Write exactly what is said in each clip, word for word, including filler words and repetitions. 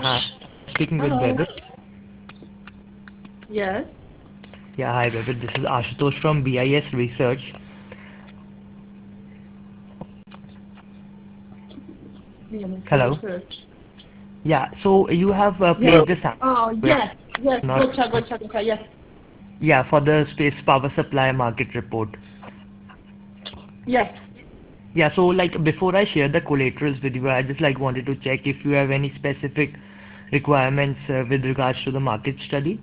Hi, speaking with Hello. Bebit. Yes. Yeah, hi Bebit. This is Ashutosh from B I S Research. B M S Hello. Research. Yeah, so you have uh, Yes. placed a Oh, sample. yes. Yes. Not. Gotcha. Gotcha. Gotcha. Yes. Yeah, for the space power supply market report. Yes. Yeah, so like before I share the collaterals with you, I just like wanted to check if you have any specific requirements uh, with regards to the market study.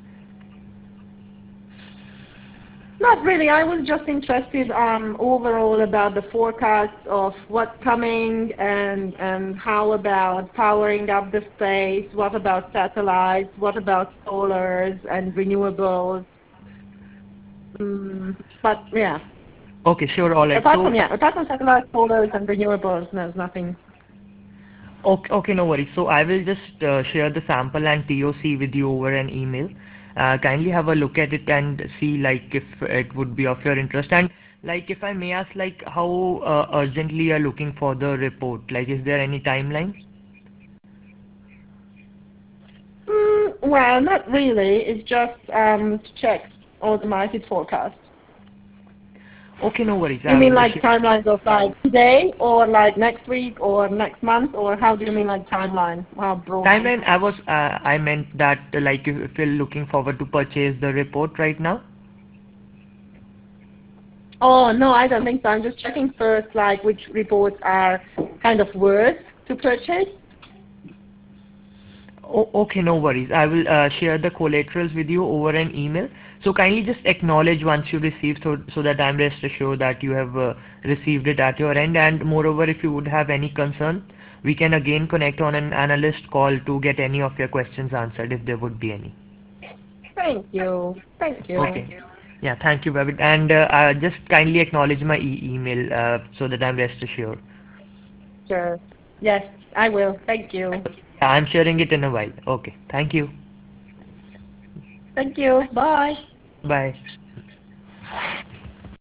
Not really. I was just interested um, overall about the forecast of what's coming and and how about powering up the space. What about satellites? What about solars and renewables? Mm, but yeah, Okay, sure, all right. apart So from yeah, apart from satellites, solars, and renewables, there's nothing. Okay, okay, no worries. So I will just uh, share the sample and T O C with you over an email. Uh, kindly have a look at it and see like if it would be of your interest. And like if I may ask, like how uh, urgently you are looking for the report? Like is there any timeline? Mm, well, not really. It's just um, to check all the market forecasts. Okay, no worries. You I mean will like share. timelines of like today or like next week or next month, or how do you mean like timeline? How broadly? Timeline, I was, uh, I meant that uh, like if, if you're looking forward to purchase the report right now. Oh, no, I don't think so. I'm just checking first like which reports are kind of worth to purchase. Oh, okay, no worries. I will uh, share the collaterals with you over an email. So kindly just acknowledge once you receive, so so that I'm rest assured that you have uh, received it at your end. And moreover, if you would have any concern, we can again connect on an analyst call to get any of your questions answered if there would be any. Thank you. Thank you. Okay. Yeah, thank you, Babit. And uh, uh, just kindly acknowledge my e email uh, so that I'm rest assured. Sure. Yes, I will. Thank you. Yeah, I'm sharing it in a while. Okay, thank you. Thank you. Bye. Bye.